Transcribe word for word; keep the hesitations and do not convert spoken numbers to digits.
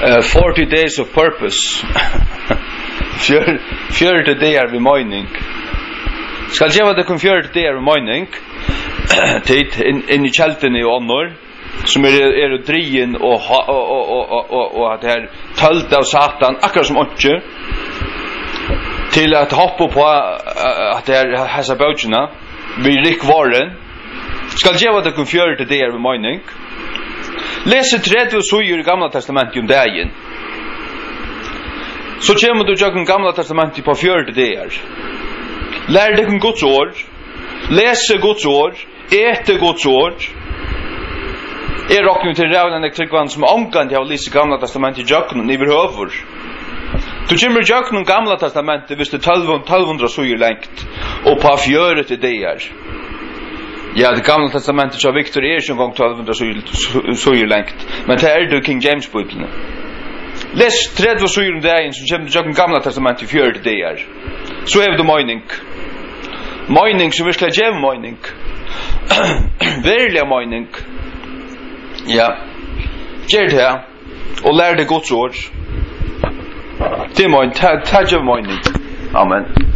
uh, forty days of purpose. fjörde dagar vid morning. Skal jag vara det fjörde dagar vid morning. Tid in, in i kälten i honor som är är drien och och och och och och att här tölt av satan akkurat som åtje till att hoppa på att det är hasa boucherna vi Rick Warren skal jag vara det fjörde dagar vid morning. Läs trettio och så i Gamla testamentet om dagen. Så kommer du jag Gamla testamentet på fjörde dagar. Lär dig om Guds ord. Läs Guds ord. Äte Guds ord. Är rockning till rävnen elektrikvan som omkant jag läser Gamla testamentet i Jakob i över. Du kommer Jakob i Gamla testamentet visst det tolv hundra så är längt och på fjörde dagar. Ja, det Gamla testamentet av Victor är en gång tolv hundra så är längt. Men det är det King James Bibeln. Läs trettio så är dagen som kommer Jakob i Gamla testamentet i fjörde dagar. Så är det morning. Morning så vi ska ge morning. Verkliga morning. Ja. Gör det och lär dig Guds ord. Det är morning. Ta, ta morning. Amen.